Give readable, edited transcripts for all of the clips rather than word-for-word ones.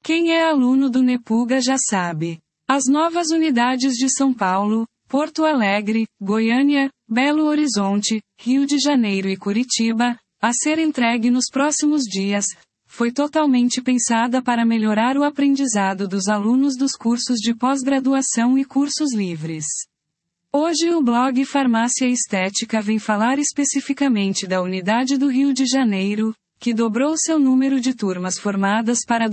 Quem é aluno do NEPUGA já sabe. As novas unidades de São Paulo, Porto Alegre, Goiânia, Belo Horizonte, Rio de Janeiro e Curitiba, a ser entregue nos próximos dias, foi totalmente pensada para melhorar o aprendizado dos alunos dos cursos de pós-graduação e cursos livres. Hoje o blog Farmácia Estética vem falar especificamente da unidade do Rio de Janeiro, que dobrou seu número de turmas formadas para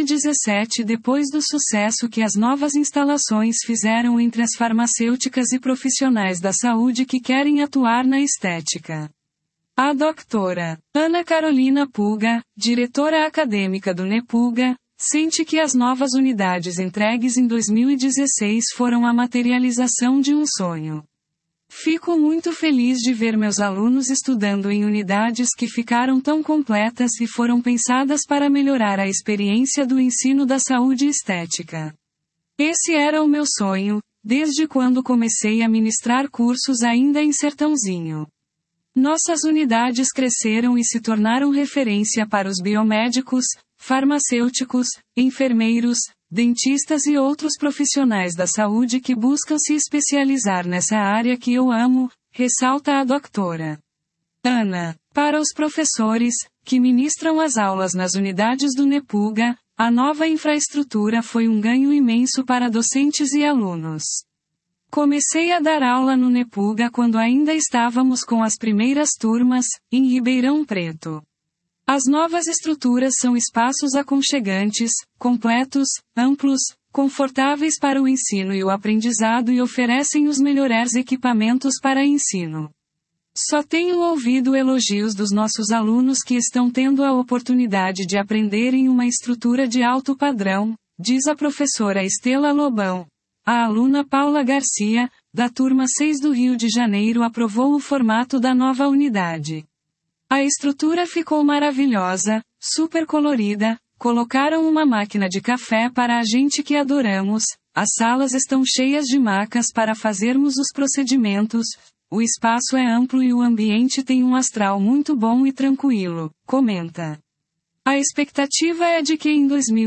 2017 depois do sucesso que as novas instalações fizeram entre as farmacêuticas e profissionais da saúde que querem atuar na estética. A doutora Ana Carolina Puga, diretora acadêmica do NEPUGA, sente que as novas unidades entregues em 2016 foram a materialização de um sonho. Fico muito feliz de ver meus alunos estudando em unidades que ficaram tão completas e foram pensadas para melhorar a experiência do ensino da saúde estética. Esse era o meu sonho, desde quando comecei a ministrar cursos ainda em Sertãozinho. Nossas unidades cresceram e se tornaram referência para os biomédicos, farmacêuticos, enfermeiros, dentistas e outros profissionais da saúde que buscam se especializar nessa área que eu amo, ressalta a doutora Ana. Para os professores, que ministram as aulas nas unidades do NEPUGA, a nova infraestrutura foi um ganho imenso para docentes e alunos. Comecei a dar aula no NEPUGA quando ainda estávamos com as primeiras turmas, em Ribeirão Preto. As novas estruturas são espaços aconchegantes, completos, amplos, confortáveis para o ensino e o aprendizado e oferecem os melhores equipamentos para ensino. Só tenho ouvido elogios dos nossos alunos que estão tendo a oportunidade de aprender em uma estrutura de alto padrão, diz a professora Estela Lobão. A aluna Paula Garcia, da turma 6 do Rio de Janeiro, aprovou o formato da nova unidade. A estrutura ficou maravilhosa, super colorida, colocaram uma máquina de café para a gente que adoramos, as salas estão cheias de macas para fazermos os procedimentos, o espaço é amplo e o ambiente tem um astral muito bom e tranquilo, comenta. A expectativa é de que em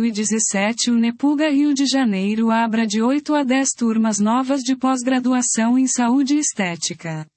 2017 o NEPUGA Rio de Janeiro abra de 8 a 10 turmas novas de pós-graduação em saúde estética.